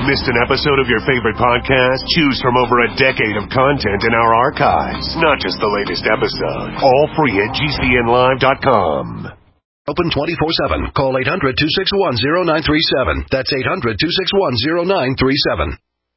Missed an episode of your favorite podcast? Choose from over a decade of content in our archives. Not just the latest episode. All free at GCNlive.com. Open 24/7. Call 800-261-0937. That's 800-261-0937.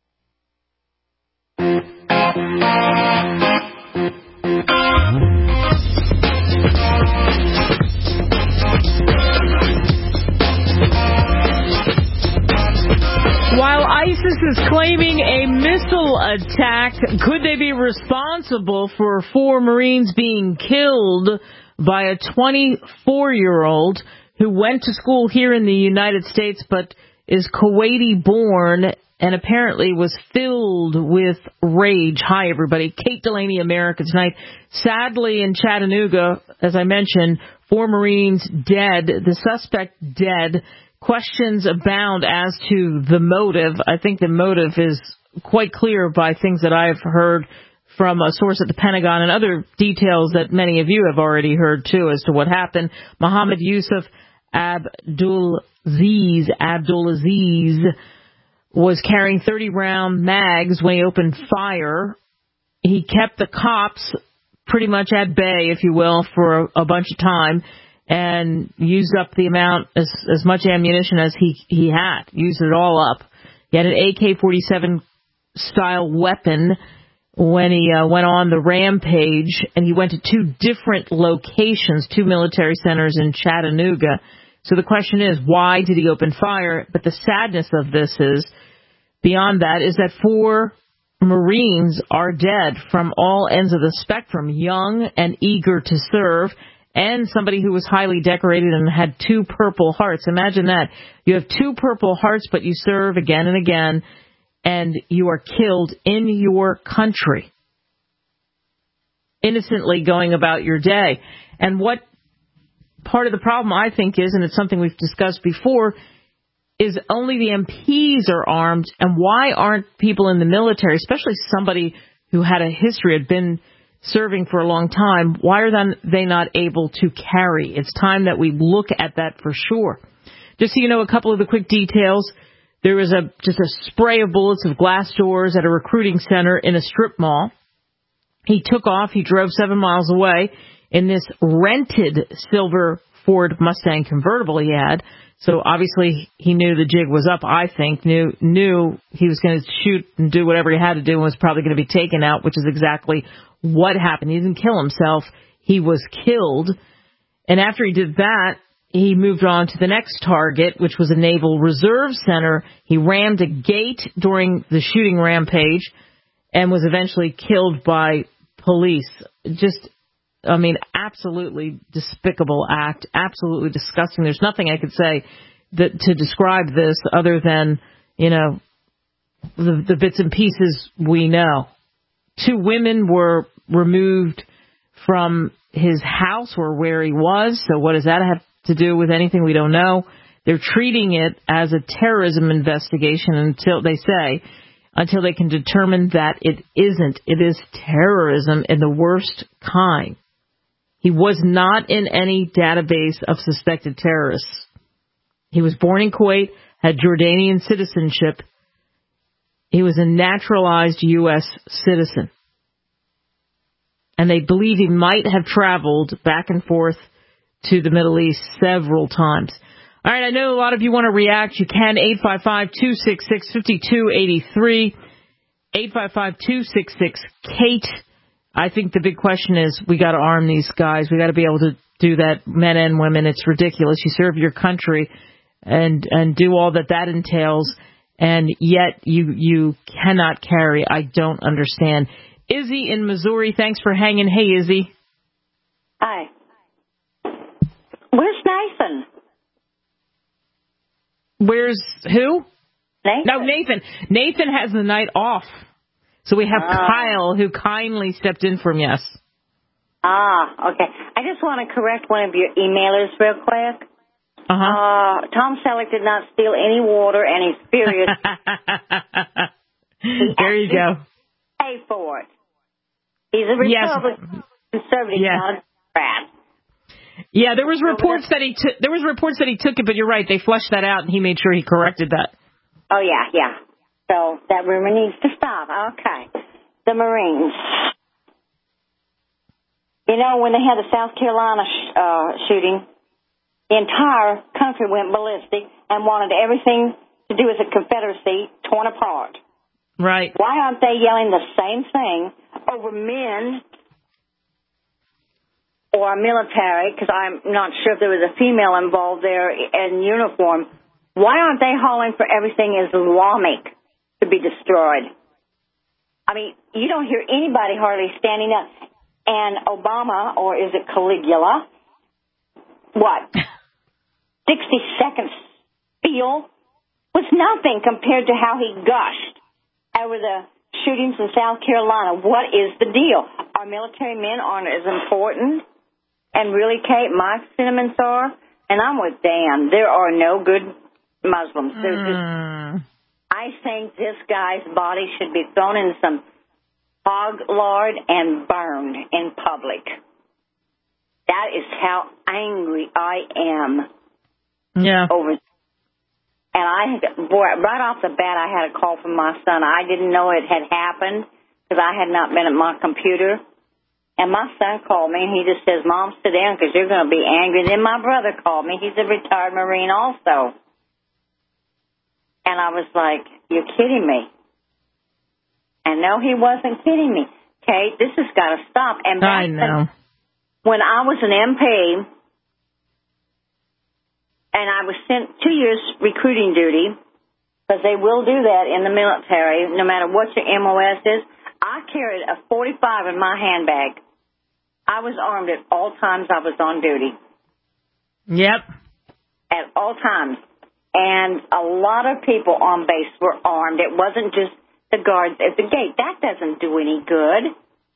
While ISIS is claiming a missile attack, could they be responsible for 4 Marines being killed by a 24-year-old who went to school here in the United States but is Kuwaiti-born and apparently was filled with rage? Hi, everybody. Kate Delaney, America Tonight. Sadly, in Chattanooga, as I mentioned, 4 Marines dead, the suspect dead. Questions abound as to the motive. I think the motive is quite clear by things that I've heard from a source at the Pentagon and other details that many of you have already heard, too, as to what happened. Mohammed Yusuf Abdulaziz was carrying 30-round mags when he opened fire. He kept the cops pretty much at bay, if you will, for a bunch of time, and used up the amount, as much ammunition as he had, used it all up. He had an AK-47 style weapon when he went on the rampage, and he went to 2 different locations, 2 military centers in Chattanooga. So the question is, why did he open fire? But the sadness of this is, beyond that, is that 4 Marines are dead from all ends of the spectrum, young and eager to serve, and somebody who was highly decorated and had 2 Purple Hearts. Imagine that. You have 2 Purple Hearts, but you serve again and again, and you are killed in your country, innocently going about your day. And what part of the problem, I think, is, and it's something we've discussed before, is only the MPs are armed, and why aren't people in the military, especially somebody who had a history, had been serving for a long time, why are they not able to carry? It's time that we look at that for sure. Just so you know, a couple of the quick details. There was just a spray of bullets of glass doors at a recruiting center in a strip mall. He took off. He drove 7 miles away in this rented silver Ford Mustang convertible he had. So obviously he knew the jig was up, I think, knew he was going to shoot and do whatever he had to do and was probably going to be taken out, which is exactly what happened. He didn't kill himself. He was killed. And after he did that, he moved on to the next target, which was a Naval Reserve Center. He rammed a gate during the shooting rampage and was eventually killed by police. Just, I mean, absolutely despicable act, absolutely disgusting. There's nothing I could say to describe this other than, you know, the bits and pieces we know. 2 women were removed from his house or where he was. So what does that have to do with anything? We don't know. They're treating it as a terrorism investigation until they can determine that it isn't. It is terrorism in the worst kind. He was not in any database of suspected terrorists. He was born in Kuwait, had Jordanian citizenship. He was a naturalized U.S. citizen. And they believe he might have traveled back and forth to the Middle East several times. All right, I know a lot of you want to react. You can, 855-266-5283, 855-266-KATE. I think the big question is we got to arm these guys. We got to be able to do that, men and women. It's ridiculous. You serve your country and do all that entails, and yet you cannot carry. I don't understand. Izzy in Missouri, thanks for hanging. Hey, Izzy. Hi. Where's Nathan? Where's who? Nathan. No, Nathan. Nathan has the night off. So we have Kyle, who kindly stepped in for him, yes. Okay. I just want to correct one of your emailers real quick. Tom Selleck did not steal any water, and he's furious. There you go. Pay for it. He's a Republican, conservative, not a Democrat. Yeah, there was reports that he took it, but you're right. They fleshed that out, and he made sure he corrected that. Oh, yeah. So that rumor needs to stop. Okay. The Marines. You know, when they had the South Carolina shooting, the entire country went ballistic and wanted everything to do with the Confederacy torn apart. Right. Why aren't they yelling the same thing over men or our military? Because I'm not sure if there was a female involved there in uniform. Why aren't they hauling for everything Islamic to be destroyed? I mean, you don't hear anybody hardly standing up. And Obama, or is it Caligula, 60-second spiel was nothing compared to how he gushed over the shootings in South Carolina. What is the deal? Our military men aren't as important. And really, Kate, my sentiments are, and I'm with Dan, there are no good Muslims. I think this guy's body should be thrown in some hog lard and burned in public. That is how angry I am. Yeah. Over. And right off the bat, I had a call from my son. I didn't know it had happened because I had not been at my computer. And my son called me, and he just says, Mom, sit down because you're going to be angry. And then my brother called me. He's a retired Marine also. And I was like, you're kidding me. And no, he wasn't kidding me. Kate, this has got to stop. And I know. When I was an MP, and I was sent 2 years recruiting duty, because they will do that in the military, no matter what your MOS is, I carried a .45 in my handbag. I was armed at all times I was on duty. Yep. At all times. And a lot of people on base were armed. It wasn't just the guards at the gate. That doesn't do any good.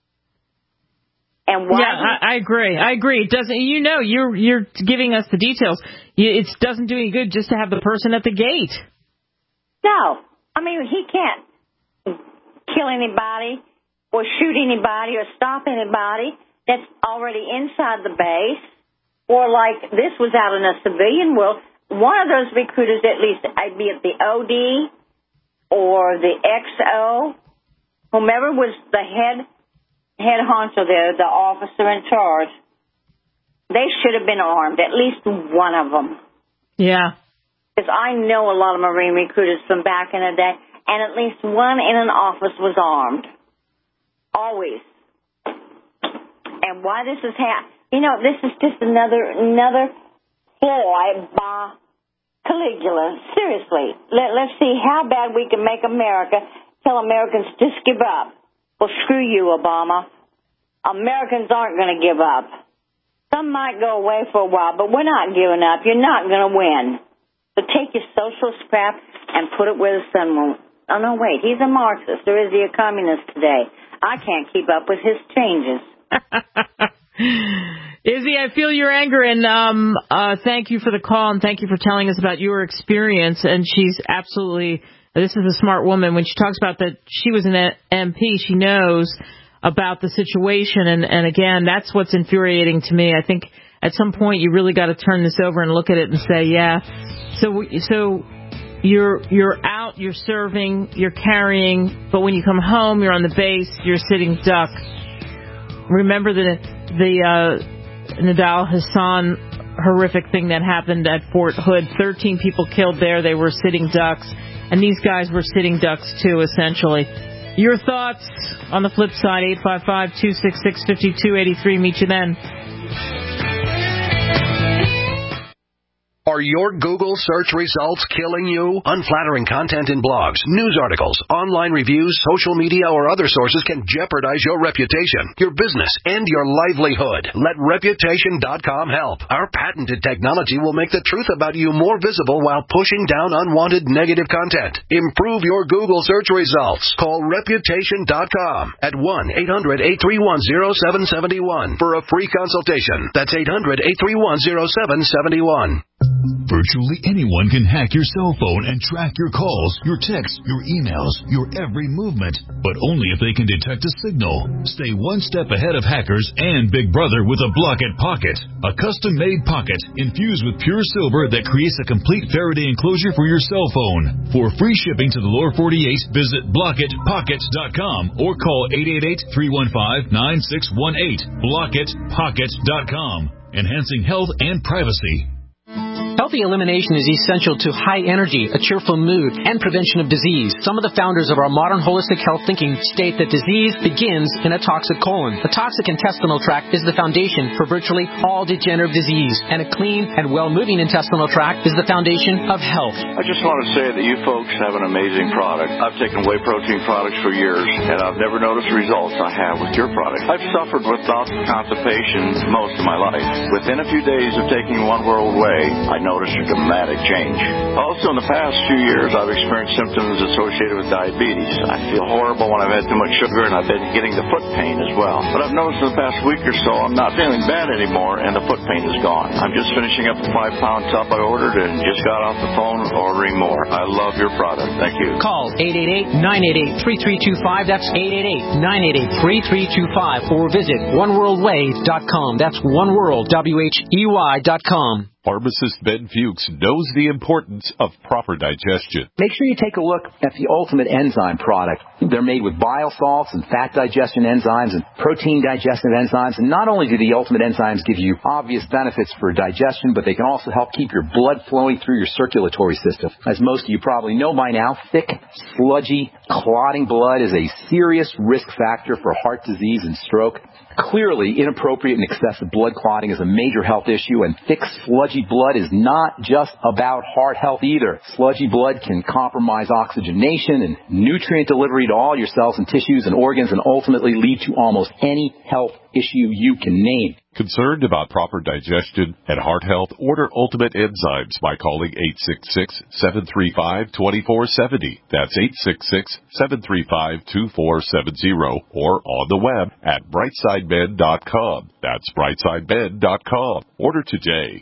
And why? Yeah, I agree. It doesn't. You know, you're giving us the details. It doesn't do any good just to have the person at the gate. No, I mean he can't kill anybody or shoot anybody or stop anybody that's already inside the base. Or like this was out in a civilian world. One of those recruiters, at least, I'd be at the OD or the XO, whomever was the head honcho there, the officer in charge, they should have been armed, at least one of them. Yeah. Because I know a lot of Marine recruiters from back in the day, and at least one in an office was armed. Always. And why this is happening, you know, this is just another ploy by Caligula. Seriously, let's see how bad we can make America. Tell Americans just give up. Well, screw you, Obama. Americans aren't going to give up. Some might go away for a while, but we're not giving up. You're not going to win. So take your socialist crap and put it where the sun won't. Oh, no, wait. He's a Marxist, or is he a communist today? I can't keep up with his changes. Izzy, I feel your anger, and thank you for the call, and thank you for telling us about your experience. And she's absolutely, this is a smart woman. When she talks about that she was an MP, she knows about the situation. And again, that's what's infuriating to me. I think at some point you really got to turn this over and look at it and say, yeah, so you're out, you're serving, you're carrying, but when you come home, you're on the base, you're sitting duck. Remember the Nidal Hassan horrific thing that happened at Fort Hood. 13 people killed there. They were sitting ducks. And these guys were sitting ducks, too, essentially. Your thoughts on the flip side, 855-266-5283. Meet you then. Are your Google search results killing you? Unflattering content in blogs, news articles, online reviews, social media, or other sources can jeopardize your reputation, your business, and your livelihood. Let Reputation.com help. Our patented technology will make the truth about you more visible while pushing down unwanted negative content. Improve your Google search results. Call Reputation.com at 1-800-831-0771 for a free consultation. That's 800-831-0771. Virtually anyone can hack your cell phone and track your calls, your texts, your emails, your every movement, but only if they can detect a signal. Stay one step ahead of hackers and Big Brother with a Blockit Pocket, a custom-made pocket infused with pure silver that creates a complete Faraday enclosure for your cell phone. For free shipping to the lower 48, visit BlockitPockets.com or call 888-315-9618. BlockitPockets.com, enhancing health and privacy. Healthy elimination is essential to high energy, a cheerful mood, and prevention of disease. Some of the founders of our modern holistic health thinking state that disease begins in a toxic colon. The toxic intestinal tract is the foundation for virtually all degenerative disease, and a clean and well-moving intestinal tract is the foundation of health. I just want to say that you folks have an amazing product. I've taken whey protein products for years, and I've never noticed the results I have with your product. I've suffered with bouts of constipation most of my life. Within a few days of taking One World Whey, I noticed a dramatic change. Also, in the past few years, I've experienced symptoms associated with diabetes. I feel horrible when I've had too much sugar, and I've been getting the foot pain as well. But I've noticed in the past week or so, I'm not feeling bad anymore, and the foot pain is gone. I'm just finishing up the 5-pound tub I ordered and just got off the phone ordering more. I love your product. Thank you. Call 888-988-3325. That's 888-988-3325. Or visit oneworldway.com. That's oneworld.com. Pharmacist Ben Fuchs knows the importance of proper digestion. Make sure you take a look at the Ultimate Enzyme product. They're made with bile salts and fat digestion enzymes and protein digestive enzymes. And not only do the Ultimate Enzymes give you obvious benefits for digestion, but they can also help keep your blood flowing through your circulatory system. As most of you probably know by now, thick, sludgy, clotting blood is a serious risk factor for heart disease and stroke. Clearly, inappropriate and excessive blood clotting is a major health issue, and thick, sludgy blood is not just about heart health either. Sludgy blood can compromise oxygenation and nutrient delivery to all your cells and tissues and organs and ultimately lead to almost any health issue you can name. Concerned about proper digestion and heart health? Order Ultimate Enzymes by calling 866-735-2470. That's 866-735-2470 or on the web at brightsideben.com. That's brightsideben.com. Order today.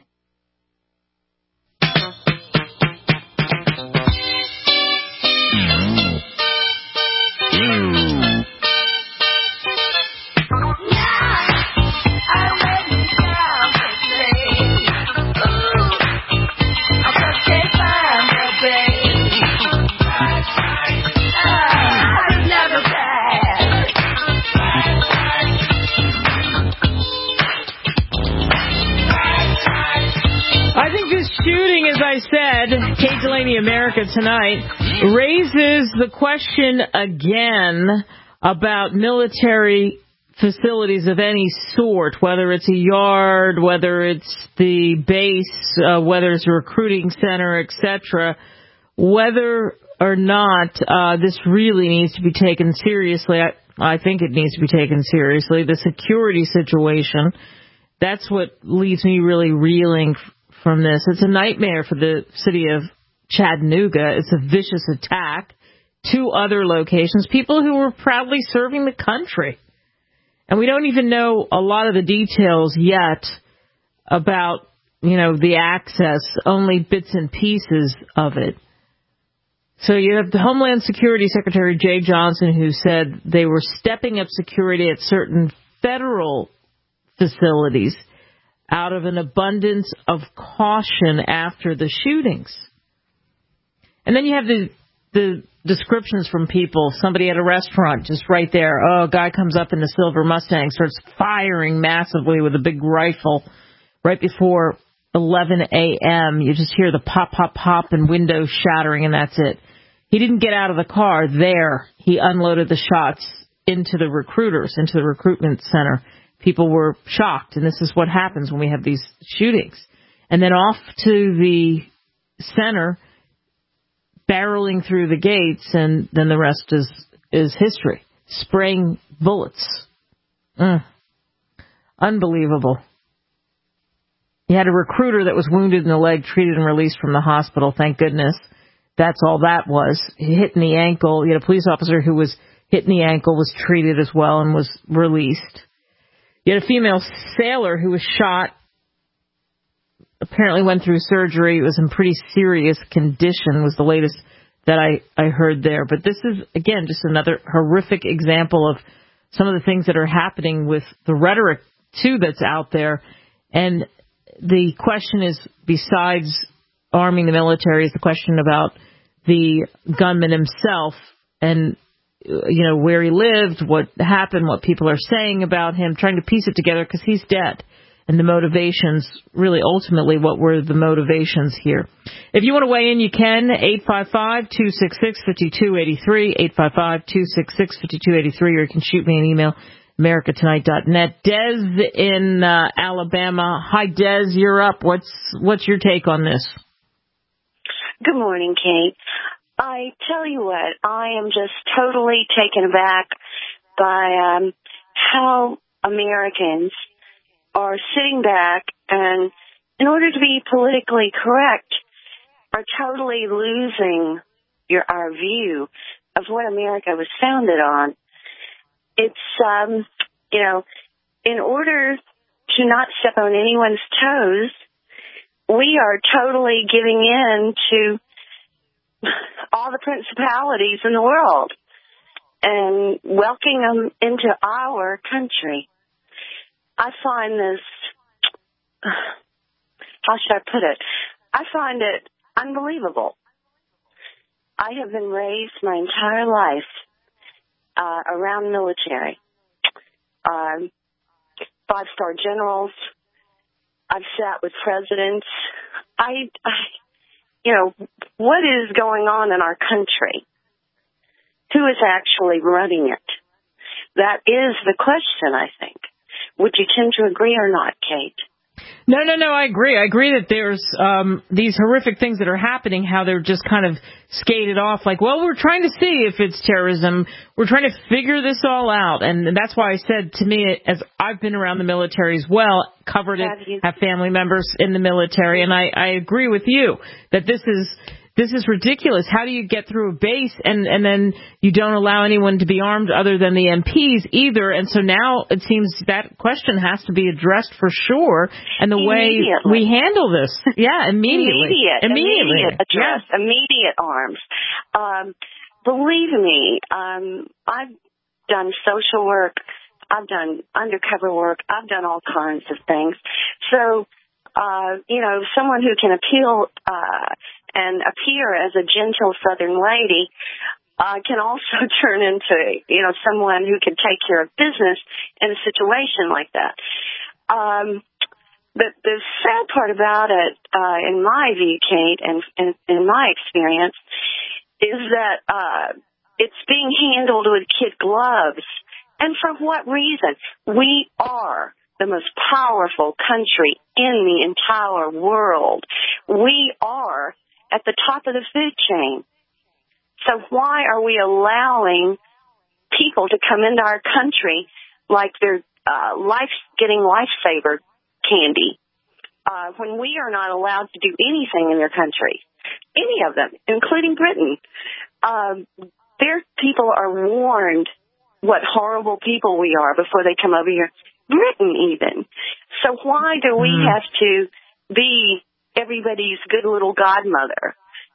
Shooting, as I said, Kate Delaney America Tonight, raises the question again about military facilities of any sort, whether it's a yard, whether it's the base, whether it's a recruiting center, etc., whether or not this really needs to be taken seriously. I think it needs to be taken seriously. The security situation, that's what leaves me really reeling from this. It's a nightmare for the city of Chattanooga. It's a vicious attack. 2 other locations, people who were proudly serving the country. And we don't even know a lot of the details yet about, the access, only bits and pieces of it. So you have the Homeland Security Secretary Jay Johnson, who said they were stepping up security at certain federal facilities out of an abundance of caution after the shootings. And then you have the descriptions from people. Somebody at a restaurant just right there. Oh, a guy comes up in the silver Mustang, starts firing massively with a big rifle right before 11 a.m. You just hear the pop, pop, pop and windows shattering, and that's it. He didn't get out of the car there. He unloaded the shots into the recruiters, into the recruitment center. People were shocked, and this is what happens when we have these shootings. And then off to the center, barreling through the gates, and then the rest is history. Spraying bullets. Unbelievable. You had a recruiter that was wounded in the leg, treated and released from the hospital, thank goodness. That's all that was. Hit in the ankle. You had a police officer who was hit in the ankle, was treated as well, and was released. You had a female sailor who was shot apparently went through surgery. It was in pretty serious condition, was the latest that I heard there. But this is, again, just another horrific example of some of the things that are happening with the rhetoric, too, that's out there. And the question is, besides arming the military, is the question about the gunman himself and, where he lived, what happened, what people are saying about him, trying to piece it together because he's dead. And the motivations, really, ultimately, what were the motivations here? If you want to weigh in, you can. 855-266-5283, 855-266-5283, or you can shoot me an email, americatonight.net. Des in Alabama. Hi, Des, you're up. What's your take on this? Good morning, Kate. I tell you what, I am just totally taken aback by how Americans are sitting back and, in order to be politically correct, are totally losing our view of what America was founded on. It's, in order to not step on anyone's toes, we are totally giving in to all the principalities in the world and welcoming them into our country. I find this, how should I put it? I find it unbelievable. I have been raised my entire life around military. 5-star generals. I've sat with presidents. What is going on in our country? Who is actually running it? That is the question, I think. Would you tend to agree or not, Kate? No, I agree. I agree that there's these horrific things that are happening, how they're just kind of skated off like, well, we're trying to see if it's terrorism. We're trying to figure this all out. And that's why I said, to me, as I've been around the military as well, covered it, have family members in the military, and I agree with you that this is ridiculous. How do you get through a base and then you don't allow anyone to be armed other than the MPs either? And so now it seems that question has to be addressed for sure. And the way we handle this. Yeah, immediately. Immediate address. Yeah. Immediate arms. Believe me, I've done social work. I've done undercover work. I've done all kinds of things. So, someone who can appeal, and appear as a gentle Southern lady, can also turn into, someone who can take care of business in a situation like that. But the sad part about it, in my view, Kate, and in my experience, is that it's being handled with kid gloves. And for what reason? We are the most powerful country in the entire world. We are at the top of the food chain. So why are we allowing people to come into our country like they're getting lifesaver candy, when we are not allowed to do anything in their country? Any of them, including Britain. Their people are warned what horrible people we are before they come over here. Britain even. So why do we have to be everybody's good little godmother?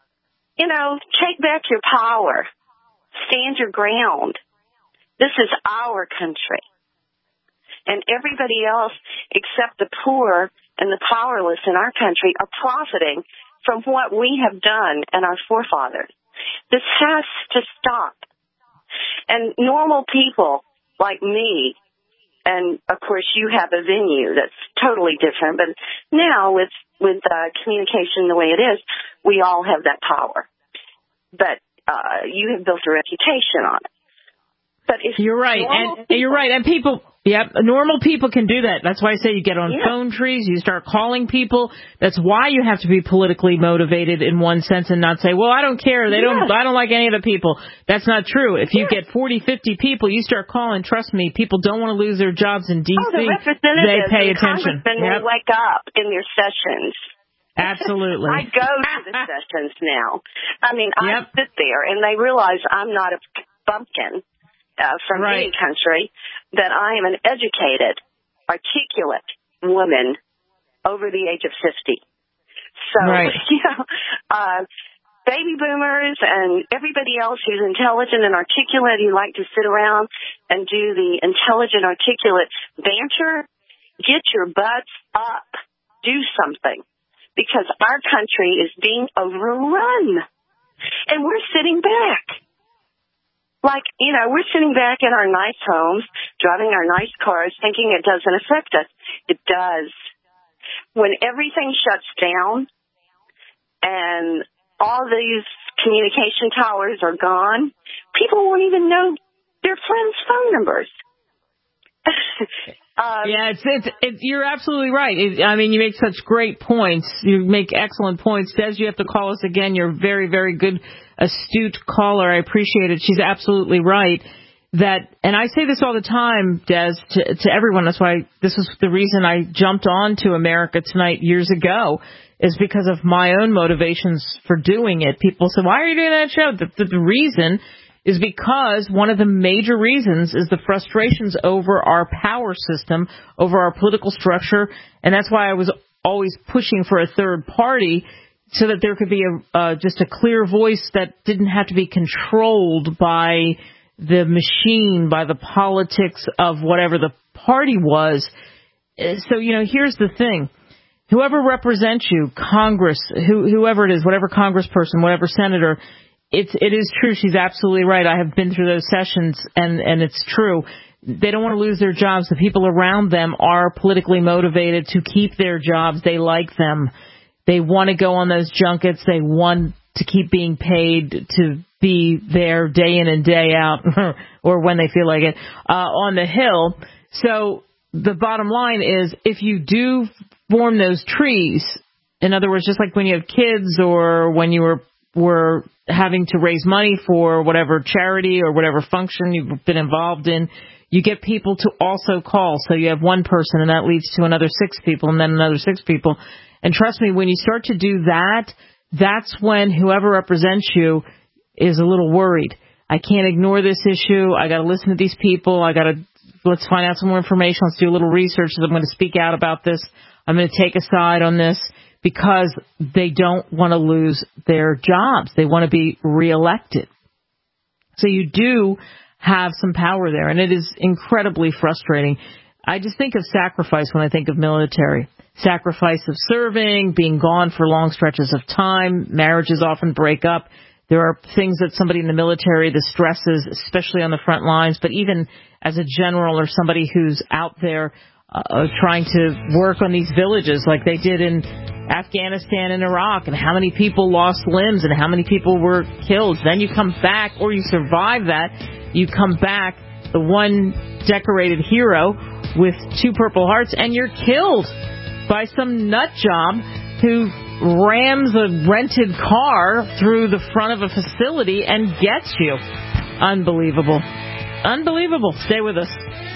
Take back your power. Stand your ground. This is our country. And everybody else except the poor and the powerless in our country are profiting from what we have done and our forefathers. This has to stop. And normal people like me, and of course you have a venue that's totally different, but now with communication the way it is, we all have that power. But you have built a reputation on it. But if you're right, and people, normal people can do that. That's why I say you get on phone trees, you start calling people. That's why you have to be politically motivated in one sense and not say, well, I don't care. I don't like any of the people. That's not true. If you get 40, 50 people, you start calling. Trust me, people don't want to lose their jobs in D.C. The representatives they pay attention. Will wake up in their sessions. Absolutely. I go to the sessions now. I mean, I sit there and they realize I'm not a bumpkin from any country, that I am an educated, articulate woman over the age of 50. So, right. Baby boomers and everybody else who's intelligent and articulate, who like to sit around and do the intelligent, articulate banter, get your butts up. Do something. Because our country is being overrun. And we're sitting back. We're sitting back in our nice homes, driving our nice cars, thinking it doesn't affect us. It does. When everything shuts down and all these communication towers are gone, people won't even know their friends' phone numbers. You're absolutely right. You make such great points. You make excellent points. Des, you have to call us again. You're a very, very good, astute caller. I appreciate it. She's absolutely right. And I say this all the time, Des, to everyone. That's why this is the reason I jumped on to America Tonight years ago, is because of my own motivations for doing it. People say, why are you doing that show? The reason is because one of the major reasons is the frustrations over our power system, over our political structure, and that's why I was always pushing for a third party, so that there could be just a clear voice that didn't have to be controlled by the machine, by the politics of whatever the party was. So, here's the thing. Whoever represents you, Congress, whoever it is, whatever congressperson, whatever senator, it is true. She's absolutely right. I have been through those sessions, and it's true. They don't want to lose their jobs. The people around them are politically motivated to keep their jobs. They like them. They want to go on those junkets. They want to keep being paid to be there day in and day out, or when they feel like it, on the Hill. So the bottom line is, if you do form those trees, in other words, just like when you have kids or when you were having to raise money for whatever charity or whatever function you've been involved in, you get people to also call. So you have one person, and that leads to another 6 people, and then another 6 people. And trust me, when you start to do that, that's when whoever represents you is a little worried. I can't ignore this issue. I got to listen to these people. Let's find out some more information. Let's do a little research. I'm going to speak out about this. I'm going to take a side on this, because they don't want to lose their jobs. They want to be reelected. So you do have some power there, and it is incredibly frustrating. I just think of sacrifice when I think of military. Sacrifice of serving, being gone for long stretches of time. Marriages often break up. There are things that somebody in the military, the stresses, especially on the front lines, but even as a general or somebody who's out there trying to work on these villages like they did in Afghanistan and Iraq, and how many people lost limbs and how many people were killed. Then you come back, or you survive that, you come back, the one decorated hero with 2 Purple Hearts, and you're killed by some nut job who rams a rented car through the front of a facility and gets you. Unbelievable. Unbelievable. Stay with us.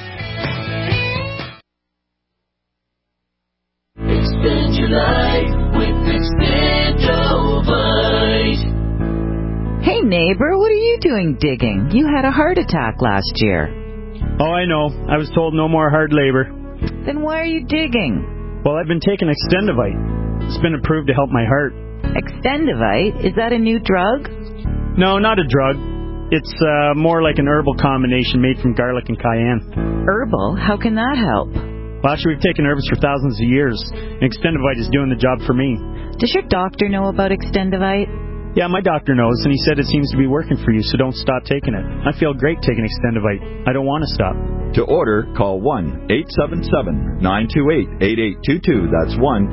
Extend your life with Extendovite. Hey neighbor, what are you doing digging? You had a heart attack last year. Oh, I know. I was told no more hard labor. Then why are you digging? Well, I've been taking Extendovite. It's been approved to help my heart. Extendovite? Is that a new drug? No, not a drug. It's more like an herbal combination made from garlic and cayenne. Herbal? How can that help? Well, actually, we've taken herbs for thousands of years, and Extendovite is doing the job for me. Does your doctor know about Extendovite? Yeah, my doctor knows, and he said it seems to be working for you, so don't stop taking it. I feel great taking Extendovite. I don't want to stop. To order, call 1-877-928-8822. That's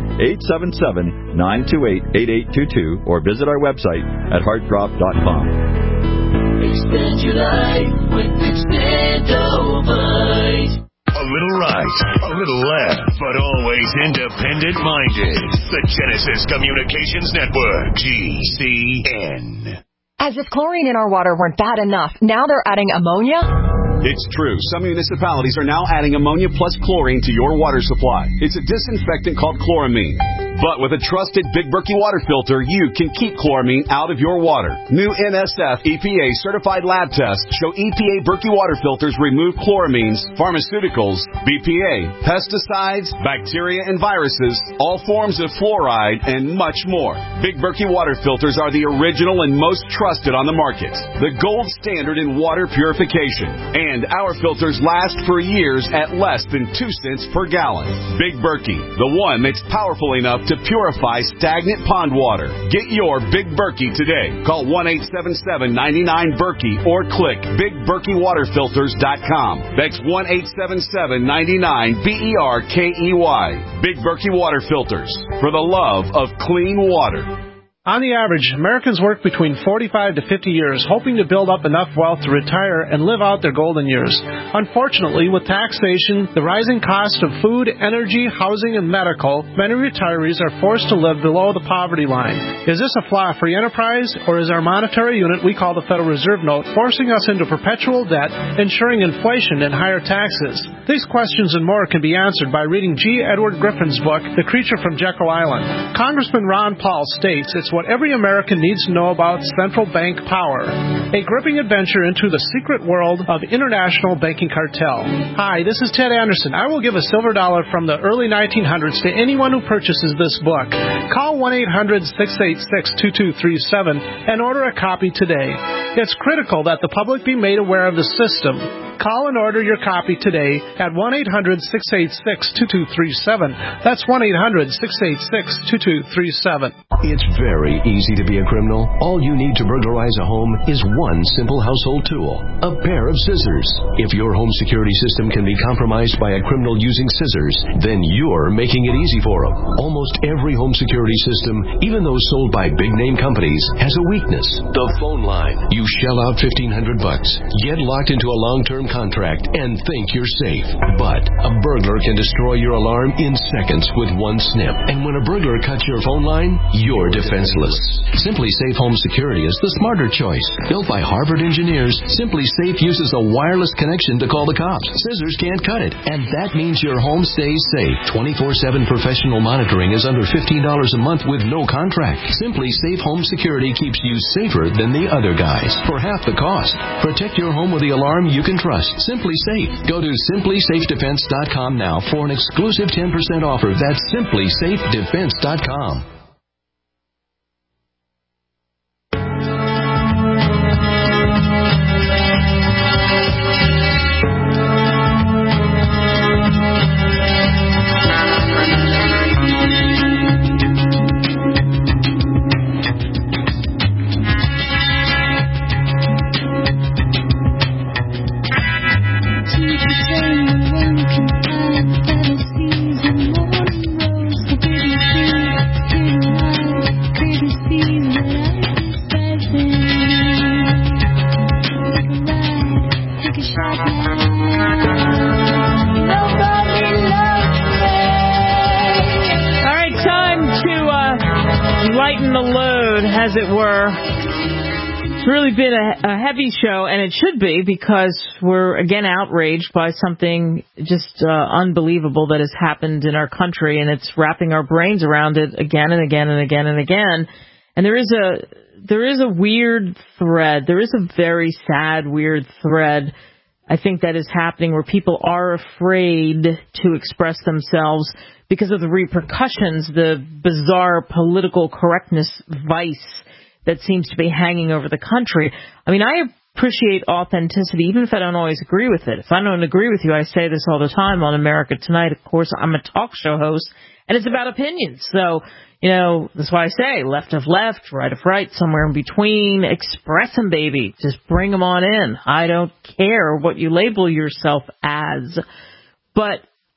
1-877-928-8822, or visit our website at heartdrop.com. Extend your life with Extendovite. A little right, a little left, but always independent-minded. The Genesis Communications Network, GCN. As if chlorine in our water weren't bad enough, now they're adding ammonia? It's true. Some municipalities are now adding ammonia plus chlorine to your water supply. It's a disinfectant called chloramine. But with a trusted Big Berkey water filter, you can keep chloramine out of your water. New NSF EPA certified lab tests show EPA Berkey water filters remove chloramines, pharmaceuticals, BPA, pesticides, bacteria and viruses, all forms of fluoride, and much more. Big Berkey water filters are the original and most trusted on the market. The gold standard in water purification. And our filters last for years at less than 2 cents per gallon. Big Berkey, the one that's powerful enough to purify stagnant pond water. Get your Big Berkey today. Call 1-877-99-BERKEY or click BigBerkeyWaterFilters.com. That's 1-877-99-BERKEY. Big Berkey Water Filters, for the love of clean water. On the average, Americans work between 45 to 50 years, hoping to build up enough wealth to retire and live out their golden years. Unfortunately, with taxation, the rising cost of food, energy, housing, and medical, many retirees are forced to live below the poverty line. Is this a flaw free enterprise, or is our monetary unit we call the Federal Reserve Note forcing us into perpetual debt, ensuring inflation and higher taxes? These questions and more can be answered by reading G. Edward Griffin's book, The Creature from Jekyll Island. Congressman Ron Paul states it's what every American needs to know about central bank power. A gripping adventure into the secret world of international banking cartel. Hi, this is Ted Anderson. I will give a silver dollar from the early 1900s to anyone who purchases this book. Call 1-800-686-2237 and order a copy today. It's critical that the public be made aware of the system. Call and order your copy today at 1-800-686-2237. That's 1-800-686-2237. It's very easy to be a criminal. All you need to burglarize a home is one simple household tool, a pair of scissors. If your home security system can be compromised by a criminal using scissors, then you're making it easy for them. Almost every home security system, even those sold by big-name companies, has a weakness. The phone line. You shell out $1,500, get locked into a long-term contract, and think you're safe. But a burglar can destroy your alarm in seconds with one snip. And when a burglar cuts your phone line, you're defenseless. Simply Safe Home Security is the smarter choice. Built by Harvard engineers, Simply Safe uses a wireless connection to call the cops. Scissors can't cut it, and that means your home stays safe. 24/7 professional monitoring is under $15 a month with no contract. Simply Safe Home Security keeps you safer than the other guys for half the cost. Protect your home with the alarm you can trust. Simply Safe. Go to simplysafedefense.com now for an exclusive 10% offer. That's simplysafedefense.com. As it were. It's really been a heavy show, and it should be, because we're again outraged by something just unbelievable that has happened in our country, and it's wrapping our brains around it again and again and again and again. And there is a weird thread. There is a very sad, weird thread, I think, that is happening where people are afraid to express themselves because of the repercussions, the bizarre political correctness vice that seems to be hanging over the country. I mean, I appreciate authenticity, even if I don't always agree with it. If I don't agree with you, I say this all the time on America Tonight. Of course, I'm a talk show host, and it's about opinions. So, that's why I say left of left, right of right, somewhere in between. Express them, baby. Just bring them on in. I don't care what you label yourself as. But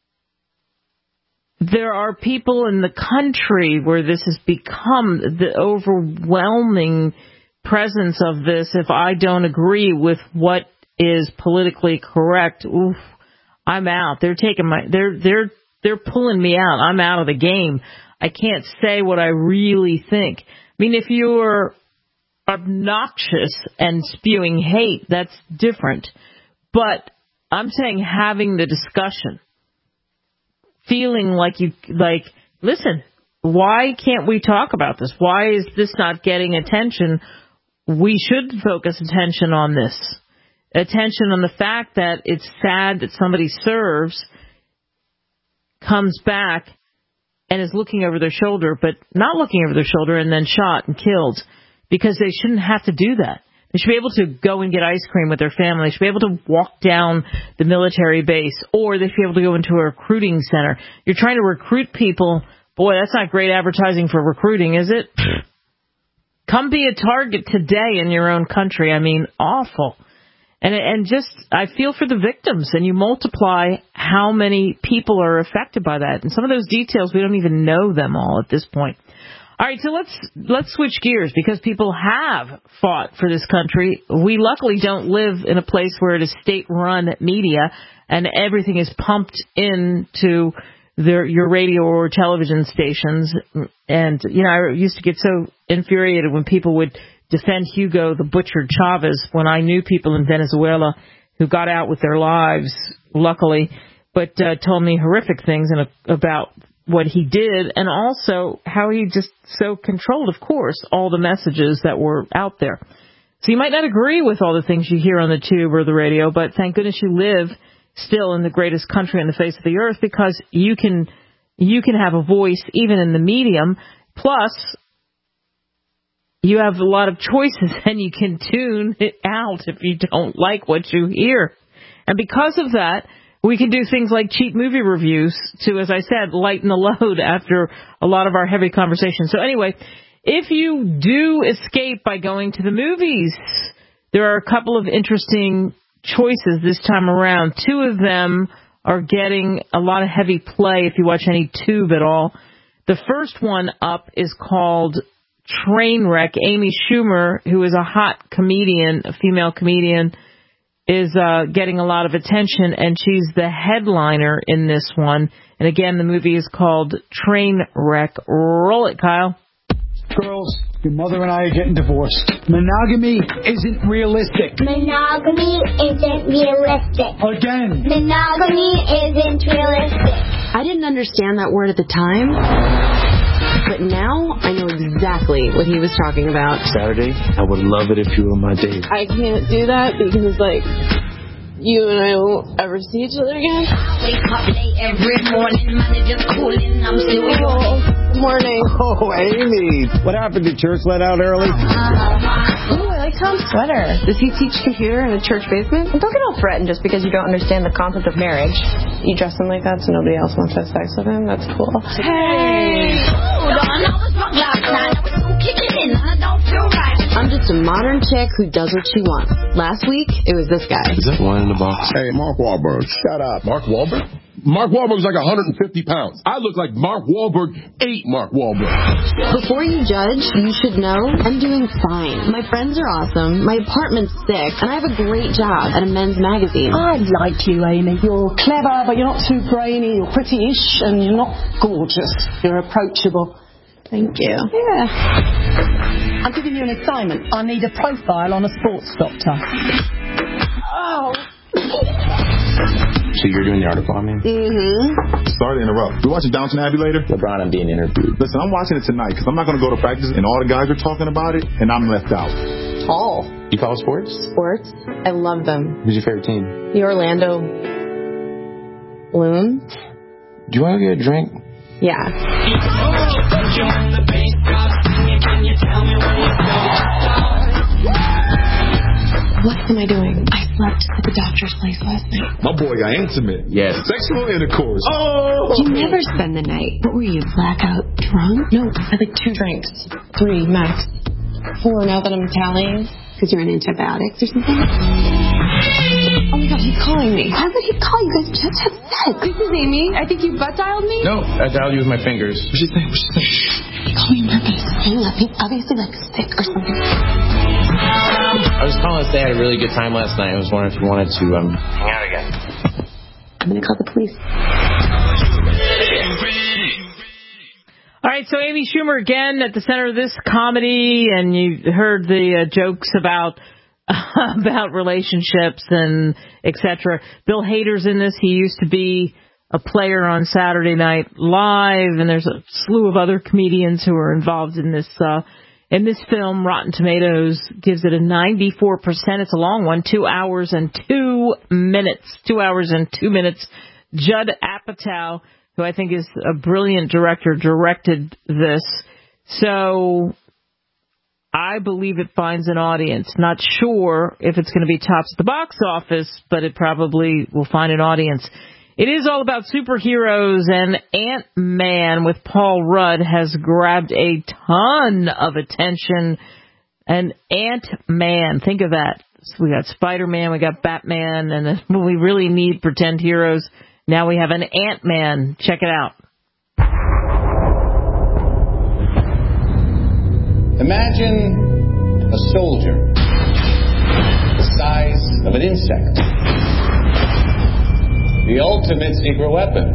there are people in the country where this has become the overwhelming presence of this. If I don't agree with what is politically correct, I'm out. They're taking they're pulling me out. I'm out of the game. I can't say what I really think. I mean, if you're obnoxious and spewing hate, that's different. But I'm saying having the discussion. Feeling like listen, why can't we talk about this? Why is this not getting attention? We should focus attention on this. Attention on the fact that it's sad that somebody serves, comes back, and is looking over their shoulder, but not looking over their shoulder and then shot and killed, because they shouldn't have to do that. They should be able to go and get ice cream with their family. They should be able to walk down the military base, or they should be able to go into a recruiting center. You're trying to recruit people. Boy, that's not great advertising for recruiting, is it? Come be a target today in your own country. I mean, awful. And just, I feel for the victims, and you multiply how many people are affected by that. And some of those details, we don't even know them all at this point. All right, so let's switch gears, because people have fought for this country. We luckily don't live in a place where it is state-run media and everything is pumped into your radio or television stations. And, I used to get so infuriated when people would defend Hugo the Butcher Chavez, when I knew people in Venezuela who got out with their lives, luckily, but told me horrific things about what he did, and also how he just so controlled, of course, all the messages that were out there. So you might not agree with all the things you hear on the tube or the radio, but thank goodness you live still in the greatest country on the face of the earth, because you can have a voice even in the medium. Plus, you have a lot of choices, and you can tune it out if you don't like what you hear. And because of that, we can do things like cheap movie reviews to, as I said, lighten the load after a lot of our heavy conversations. So anyway, if you do escape by going to the movies, there are a couple of interesting choices this time around. Two of them are getting a lot of heavy play if you watch any tube at all. The first one up is called Trainwreck. Amy Schumer, who is a hot comedian, a female comedian, is getting a lot of attention, and she's the headliner in this one. And again, the movie is called Trainwreck. Roll it, Kyle. Girls, your mother and I are getting divorced. Monogamy isn't realistic. Monogamy isn't realistic. Again. Monogamy isn't realistic. I didn't understand that word at the time, but now I know exactly what he was talking about. Saturday, I would love it if you were my date. I can't do that because, you and I won't ever see each other again. Wake up late every morning, manager's calling, I'm still Good morning. Oh, Amy. What happened? Did church let out early? Ooh, I like Tom's sweater. Does he teach computer in a church basement? Don't get all threatened just because you don't understand the concept of marriage. You dress him like that so nobody else wants to have sex with him? That's cool. Hey! Hold on, I was drunk last night. I was still kicking in, and I don't feel right. I'm just a modern chick who does what she wants. Last week, it was this guy. Is that one in the box? Hey, Mark Wahlberg. Shut up. Mark Wahlberg? Mark Wahlberg's like 150 pounds. I look like Mark Wahlberg ate Mark Wahlberg. Before you judge, you should know I'm doing fine. My friends are awesome, my apartment's sick, and I have a great job at a men's magazine. I like you, Amy. You're clever, but you're not too brainy. You're pretty-ish, and you're not gorgeous. You're approachable. Thank you. Yeah. I'm giving you an assignment. I need a profile on a sports doctor. Oh. So you're doing the article on me? Mm-hmm. Sorry to interrupt. We're watching Downton Abbey later? LeBron, I'm being interviewed. Listen, I'm watching it tonight because I'm not going to go to practice and all the guys are talking about it and I'm left out. Oh. You follow sports? Sports? I love them. Who's your favorite team? The Orlando Loons. Do you want to get a drink? Yeah. What am I doing? I slept at the doctor's place last night. My boy got intimate. Yes. Sexual intercourse. Oh! You never spend the night. What were you, blackout drunk? No, I had 2 drinks. 3 max. 4 now that I'm tallying. Because you're on antibiotics or something? Oh my God, he's calling me. Why would he call you? Guys just have sex. This is Amy. I think you butt dialed me. No, I dialed you with my fingers. What'd you think? He called me on purpose. Hang up. He obviously sick or something. I was calling to say I had a really good time last night. I was wondering if you wanted to hang out again. I'm going to call the police. All right, so Amy Schumer again at the center of this comedy, and you heard the jokes about about relationships and etc. Bill Hader's in this. He used to be a player on Saturday Night Live, and there's a slew of other comedians who are involved in this film. Rotten Tomatoes gives it a 94%. It's a long one, 2 hours and 2 minutes. 2 hours and 2 minutes. Judd Apatow, who I think is a brilliant director, directed this. So I believe it finds an audience. Not sure if it's going to be tops at the box office, but it probably will find an audience. It is all about superheroes, and Ant-Man with Paul Rudd has grabbed a ton of attention. And Ant-Man, think of that. So we got Spider-Man, we got Batman, and then when we really need pretend heroes, now we have an Ant-Man. Check it out. Imagine a soldier the size of an insect. The ultimate secret weapon.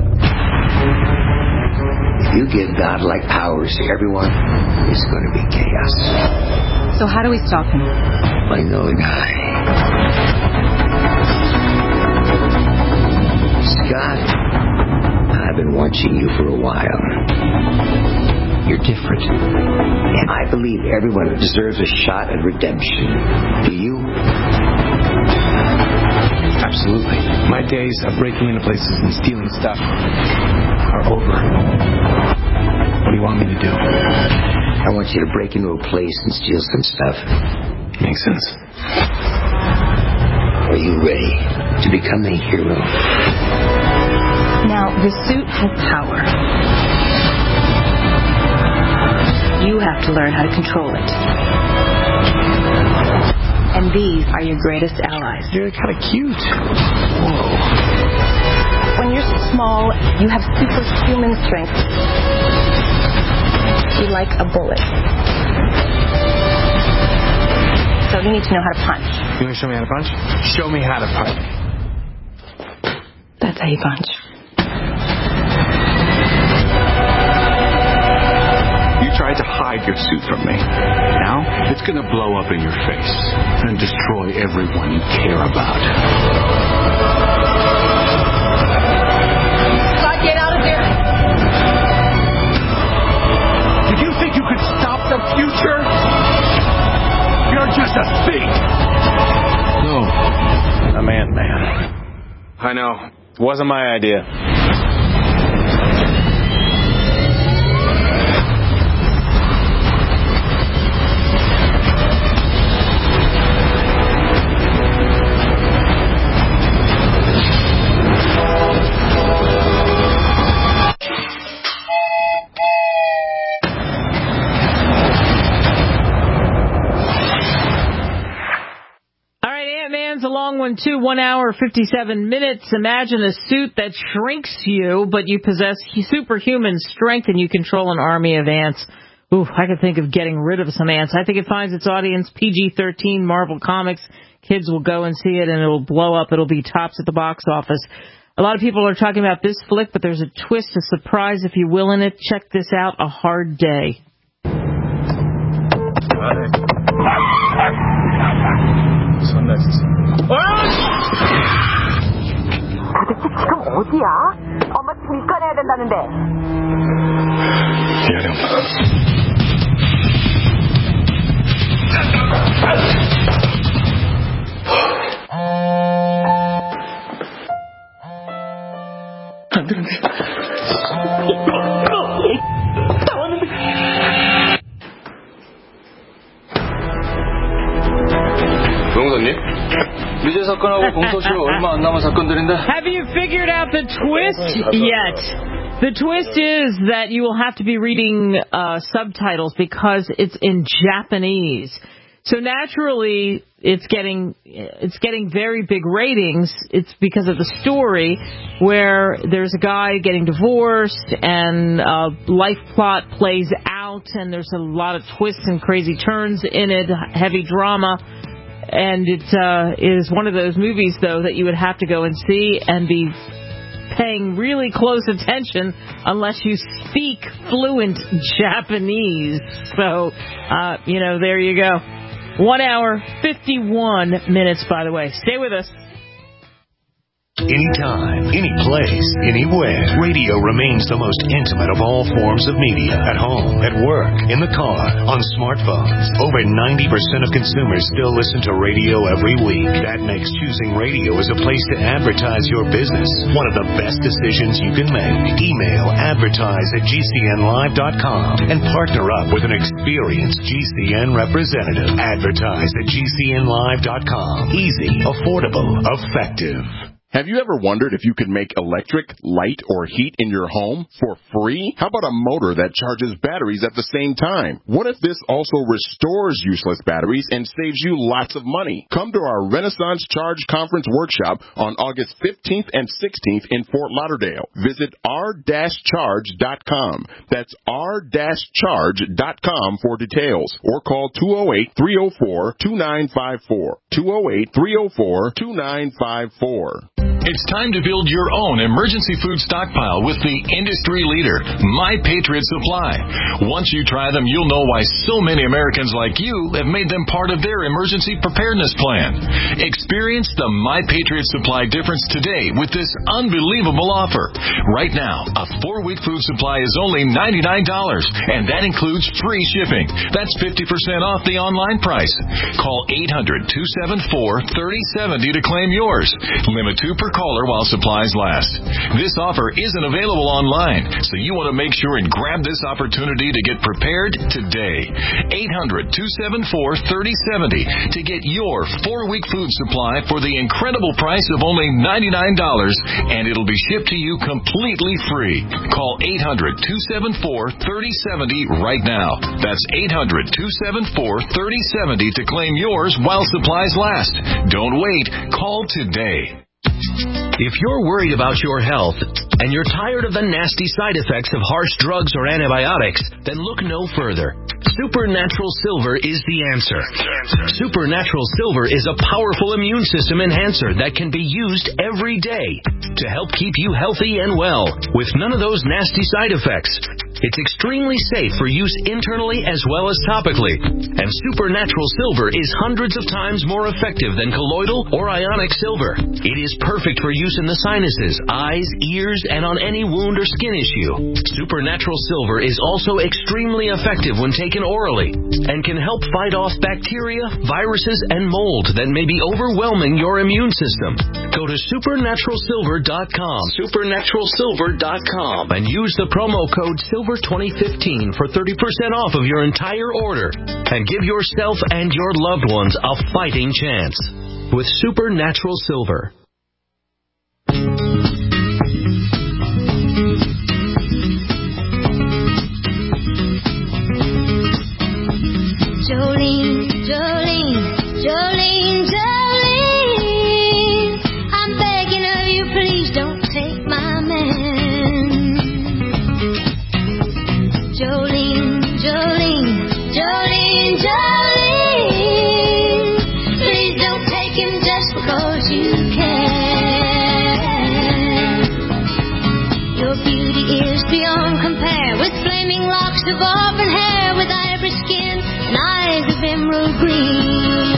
If you give godlike powers to everyone, it's going to be chaos. So how do we stop him? By knowing Scott, I've been watching you for a while. You're different. And I believe everyone deserves a shot at redemption. Do you? Absolutely. My days of breaking into places and stealing stuff are over. What do you want me to do? I want you to break into a place and steal some stuff. Makes sense. Are you ready to become a hero? Now, the suit has power. You have to learn how to control it. And these are your greatest allies. You're kind of cute. Whoa. When you're small, you have superhuman strength. You're like a bullet. So you need to know how to punch. You want to show me how to punch? Show me how to punch. That's how you punch. You tried to hide your suit from me. Now, it's going to blow up in your face and destroy everyone you care about. Scott, get out of there! Did you think you could stop the future? You're just a thief! No, I'm Ant-Man. I know. It wasn't my idea. A long one, too. 1 hour, 57 minutes. Imagine a suit that shrinks you, but you possess superhuman strength and you control an army of ants. Ooh, I could think of getting rid of some ants. I think it finds its audience. PG-13, Marvel Comics. Kids will go and see it and it'll blow up. It'll be tops at the box office. A lot of people are talking about this flick, but there's a twist, a surprise, if you will, in it. Check this out, A Hard Day. 도대체 지금 어디야? 엄마 지금 일 꺼내야 된다는데. 미안해, 엄마. 안 되는데. 용사님? 미제 사건하고 공소시효 얼마 안 남은 사건들인데. Have you figured out the twist yet? The twist is that you will have to be reading subtitles because it's in Japanese. So naturally, it's getting very big ratings. It's because of the story where there's a guy getting divorced and life plot plays out, and there's a lot of twists and crazy turns in it, heavy drama. And it is one of those movies, though, that you would have to go and see and be paying really close attention unless you speak fluent Japanese. So, there you go. 1 hour, 51 minutes, by the way. Stay with us. Anytime, any place, anywhere. Radio remains the most intimate of all forms of media. At home, at work, in the car, on smartphones. Over 90% of consumers still listen to radio every week. That makes choosing radio as a place to advertise your business one of the best decisions you can make. Email advertise@gcnlive.com and partner up with an experienced GCN representative. Advertise at gcnlive.com. Easy, affordable, effective. Have you ever wondered if you could make electric, light, or heat in your home for free? How about a motor that charges batteries at the same time? What if this also restores useless batteries and saves you lots of money? Come to our Renaissance Charge Conference workshop on August 15th and 16th in Fort Lauderdale. Visit r-charge.com. That's r-charge.com for details, or call 208-304-2954. 208-304-2954. It's time to build your own emergency food stockpile with the industry leader, My Patriot Supply. Once you try them, you'll know why so many Americans like you have made them part of their emergency preparedness plan. Experience the My Patriot Supply difference today with this unbelievable offer. Right now, a 4-week food supply is only $99, and that includes free shipping. That's 50% off the online price. Call 800-274-3070 to claim yours. Limit 2 per caller while supplies last. This offer isn't available online, so you want to make sure and grab this opportunity to get prepared today. 800-274-3070 to get your 4-week food supply for the incredible price of only $99, and it'll be shipped to you completely free. Call 800-274-3070 right now. That's 800-274-3070 to claim yours while supplies last. Don't wait. Call today. If you're worried about your health and you're tired of the nasty side effects of harsh drugs or antibiotics, then look no further. Supernatural Silver is the answer. Supernatural Silver is a powerful immune system enhancer that can be used every day to help keep you healthy and well with none of those nasty side effects. It's extremely safe for use internally as well as topically. And Supernatural Silver is hundreds of times more effective than colloidal or ionic silver. It is perfect for use in the sinuses, eyes, ears, and on any wound or skin issue. Supernatural Silver is also extremely effective when taken orally and can help fight off bacteria, viruses, and mold that may be overwhelming your immune system. Go to supernaturalsilver.com, supernaturalsilver.com, and use the promo code SILVER2015 for 30% off of your entire order, and give yourself and your loved ones a fighting chance with Supernatural Silver. Jolene, Jolene, Jolene, Jolene, I'm begging of you, please don't take my man. Jolene, Jolene, Jolene, Jolene, please don't take him just because you can. Your beauty is beyond compare, with flaming locks of auburn hair, with ivory skin and eyes of emerald green.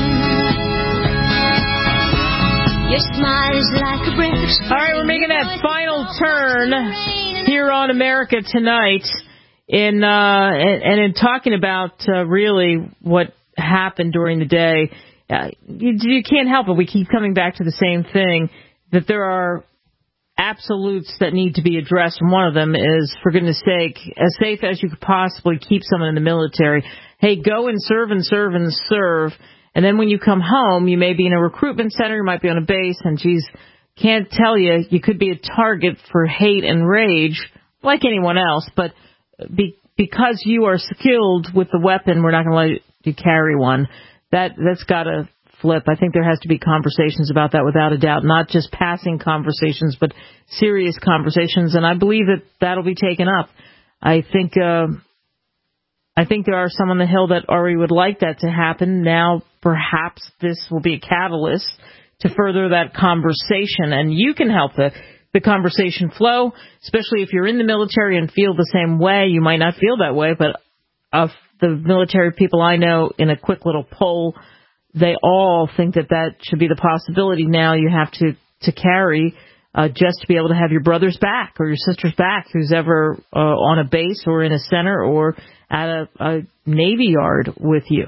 Your smile is like a breath of spring. All right, we're making that final turn here on America Tonight in talking about really what happened during the day. You can't help it. We keep coming back to the same thing, that there are absolutes that need to be addressed, and one of them is, for goodness sake, as safe as you could possibly keep someone in the military. Hey, go and serve and serve and serve, and then when you come home, you may be in a recruitment center, you might be on a base, and geez, can't tell you, you could be a target for hate and rage, like anyone else, but because you are skilled with the weapon, we're not going to let you carry one. That's got to flip. I think there has to be conversations about that without a doubt, not just passing conversations, but serious conversations, and I believe that that'll be taken up. I think there are some on the Hill that already would like that to happen. Now, perhaps this will be a catalyst to further that conversation, and you can help the conversation flow, especially if you're in the military and feel the same way. You might not feel that way, but a the military people I know, in a quick little poll, they all think that should be the possibility. Now you have to carry just to be able to have your brother's back or your sister's back, who's ever on a base or in a center or at a Navy yard with you.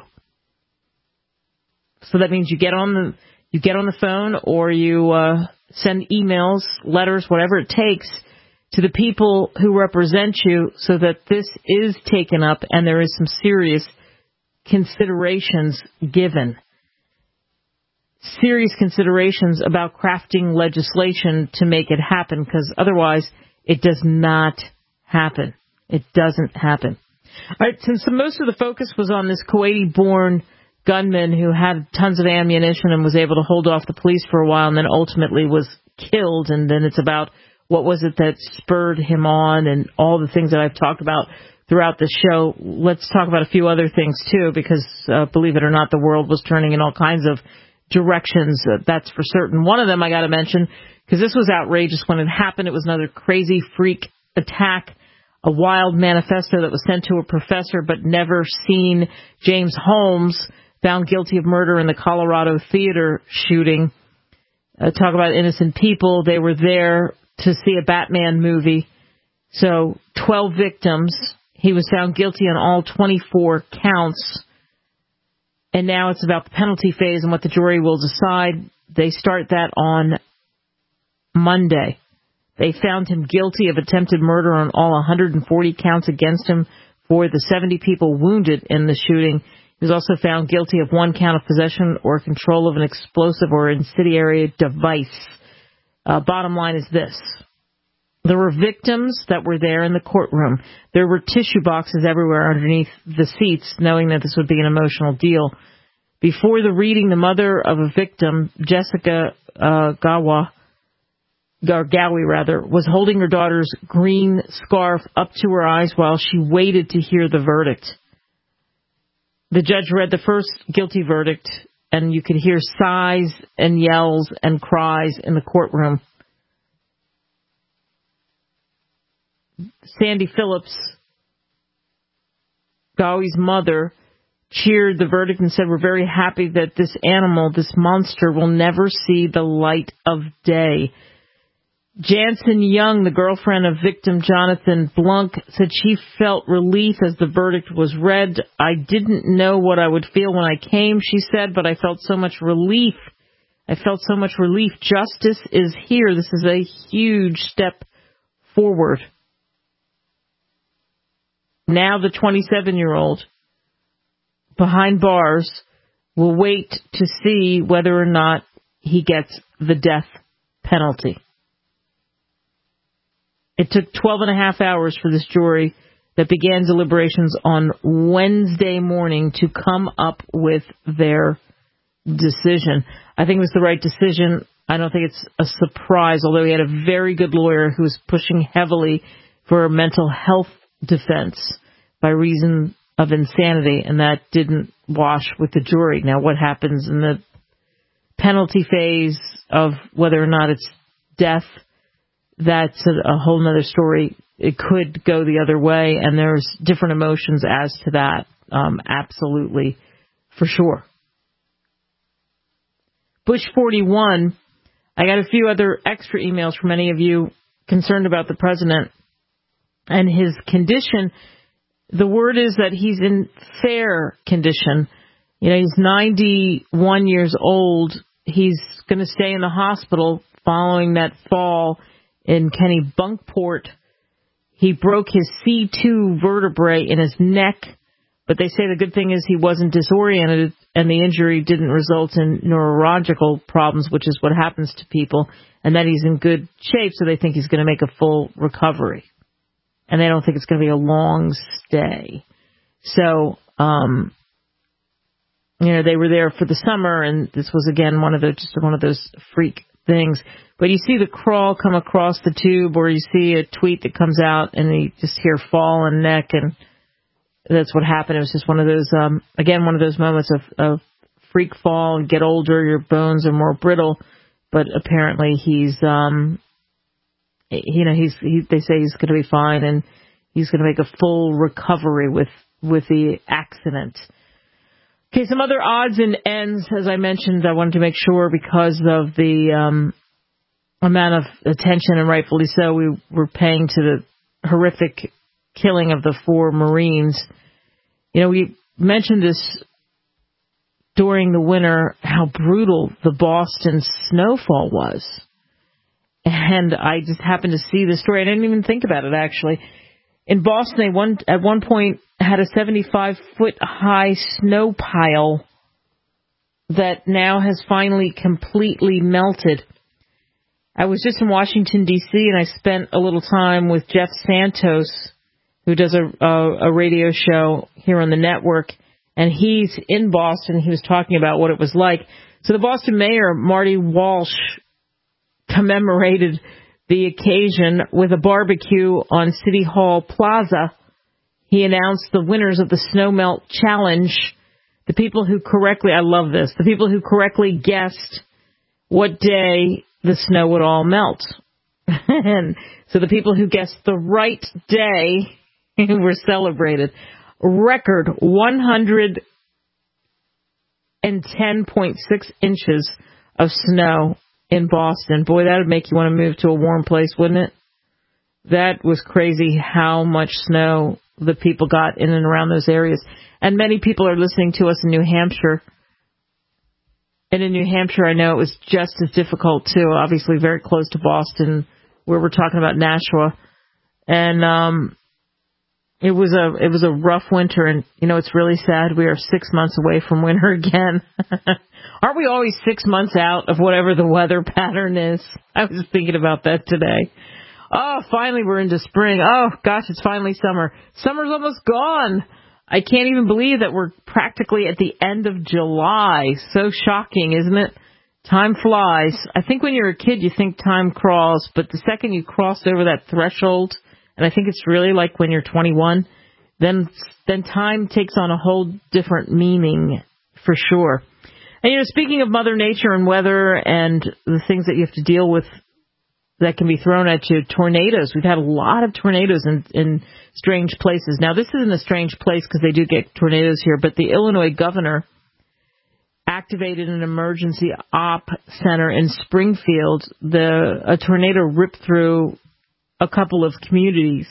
So that means you get on the phone, or you send emails, letters, whatever it takes, to the people who represent you, so that this is taken up and there is some serious considerations given. Serious considerations about crafting legislation to make it happen, because otherwise it does not happen. It doesn't happen. All right, since most of the focus was on this Kuwaiti-born gunman who had tons of ammunition and was able to hold off the police for a while and then ultimately was killed, and then it's about what was it that spurred him on and all the things that I've talked about throughout the show. Let's talk about a few other things, too, because believe it or not, the world was turning in all kinds of directions. That's for certain. One of them I got to mention, because this was outrageous when it happened. It was another crazy freak attack, a wild manifesto that was sent to a professor but never seen. James Holmes, found guilty of murder in the Colorado theater shooting. Talk about innocent people. They were there to see a Batman movie. So 12 victims. He was found guilty on all 24 counts. And now it's about the penalty phase and what the jury will decide. They start that on Monday. They found him guilty of attempted murder on all 140 counts against him for the 70 people wounded in the shooting. He was also found guilty of 1 count of possession or control of an explosive or incendiary device. Bottom line is this. There were victims that were there in the courtroom. There were tissue boxes everywhere underneath the seats, knowing that this would be an emotional deal. Before the reading, the mother of a victim, Jessica Gawi, was holding her daughter's green scarf up to her eyes while she waited to hear the verdict. The judge read the first guilty verdict, and you could hear sighs and yells and cries in the courtroom. Sandy Phillips, Gawi's mother, cheered the verdict and said, "We're very happy that this animal, this monster, will never see the light of day." Jansen Young, the girlfriend of victim Jonathan Blunk, said she felt relief as the verdict was read. "I didn't know what I would feel when I came," she said, "but I felt so much relief. Justice is here. This is a huge step forward." Now the 27-year-old behind bars will wait to see whether or not he gets the death penalty. It took 12 and a half hours for this jury that began deliberations on Wednesday morning to come up with their decision. I think it was the right decision. I don't think it's a surprise, although he had a very good lawyer who was pushing heavily for a mental health defense by reason of insanity, and that didn't wash with the jury. Now, what happens in the penalty phase of whether or not it's death, that's a whole nother story. It could go the other way, and there's different emotions as to that. Absolutely, for sure. Bush 41, I got a few other extra emails from many of you concerned about the president and his condition. The word is that he's in fair condition. You know, he's 91 years old. He's going to stay in the hospital following that fall in Kennebunkport. He broke his C2 vertebrae in his neck, but they say the good thing is he wasn't disoriented and the injury didn't result in neurological problems, which is what happens to people, and that he's in good shape, so they think he's going to make a full recovery. And they don't think it's going to be a long stay. So, they were there for the summer, and this was, again, one of those freak things. But you see the crawl come across the tube, or you see a tweet that comes out, and you just hear fall and neck, and that's what happened. It was just one of those, one of those moments of freak fall and get older, your bones are more brittle. But apparently he's, they say he's going to be fine, and he's going to make a full recovery with the accident. Okay, some other odds and ends, as I mentioned, I wanted to make sure because of the amount of attention, and rightfully so, we were paying to the horrific killing of the 4 Marines. You know, we mentioned this during the winter, how brutal the Boston snowfall was. And I just happened to see the story. I didn't even think about it, actually. In Boston, they at one point had a 75-foot-high snow pile that now has finally completely melted. I was just in Washington, D.C., and I spent a little time with Jeff Santos, who does a radio show here on the network, and he's in Boston. He was talking about what it was like. So the Boston mayor, Marty Walsh, commemorated the occasion with a barbecue on City Hall Plaza. He announced the winners of the Snow Melt Challenge. The people who correctly, I love this, the people who correctly guessed what day the snow would all melt. And so the people who guessed the right day were celebrated. Record 110.6 inches of snow in Boston. Boy, that would make you want to move to a warm place, wouldn't it? That was crazy how much snow the people got in and around those areas. And many people are listening to us in New Hampshire. And in New Hampshire, I know it was just as difficult, too. Obviously, very close to Boston, where we're talking about Nashua. And it was a rough winter. And, you know, it's really sad. We are 6 months away from winter again. Aren't we always 6 months out of whatever the weather pattern is? I was thinking about that today. Oh, finally we're into spring. Oh, gosh, it's finally summer. Summer's almost gone. I can't even believe that we're practically at the end of July. So shocking, isn't it? Time flies. I think when you're a kid, you think time crawls, but the second you cross over that threshold, and I think it's really like when you're 21, then time takes on a whole different meaning for sure. And, you know, speaking of Mother Nature and weather and the things that you have to deal with that can be thrown at you, tornadoes. We've had a lot of tornadoes in strange places. Now, this isn't a strange place because they do get tornadoes here, but the Illinois governor activated an emergency op center in Springfield. A tornado ripped through a couple of communities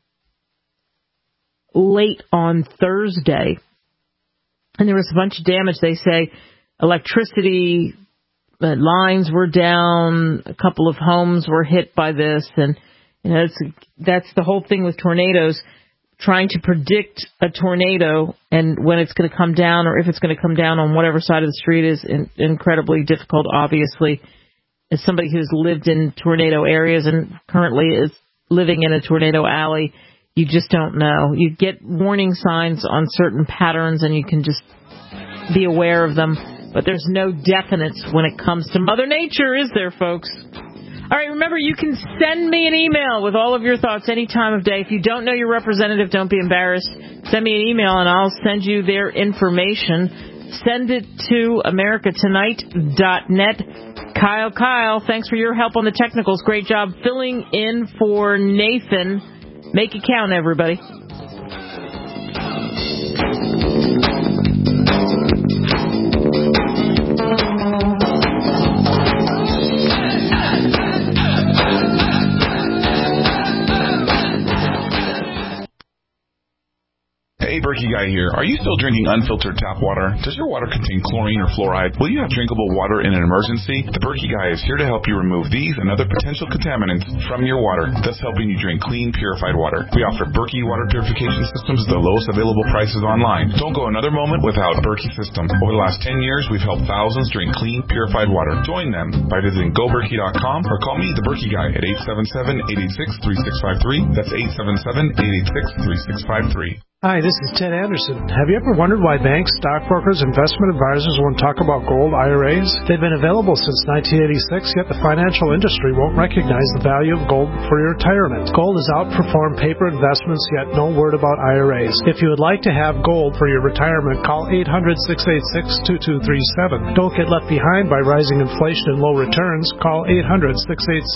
late on Thursday, and there was a bunch of damage. They say electricity lines were down, a couple of homes were hit by this, and you know that's the whole thing with tornadoes. Trying to predict a tornado and when it's going to come down or if it's going to come down on whatever side of the street is incredibly difficult, obviously. As somebody who's lived in tornado areas and currently is living in a tornado alley, you just don't know. You get warning signs on certain patterns and you can just be aware of them. But there's no definites when it comes to Mother Nature, is there, folks? All right, remember, you can send me an email with all of your thoughts any time of day. If you don't know your representative, don't be embarrassed. Send me an email, and I'll send you their information. Send it to americatonight.net. Kyle, thanks for your help on the technicals. Great job filling in for Nathan. Make it count, everybody. Hey, Berkey Guy here. Are you still drinking unfiltered tap water? Does your water contain chlorine or fluoride? Will you have drinkable water in an emergency? The Berkey Guy is here to help you remove these and other potential contaminants from your water, thus helping you drink clean, purified water. We offer Berkey water purification systems at the lowest available prices online. Don't go another moment without a Berkey system. Over the last 10 years, we've helped thousands drink clean, purified water. Join them by visiting goberkey.com or call me, the Berkey Guy, at 877-886-3653. That's 877-886-3653. Hi, this is Ted Anderson. Have you ever wondered why banks, stockbrokers, investment advisors won't talk about gold IRAs? They've been available since 1986, yet the financial industry won't recognize the value of gold for your retirement. Gold has outperformed paper investments, yet no word about IRAs. If you would like to have gold for your retirement, call 800-686-2237. Don't get left behind by rising inflation and low returns. Call 800-686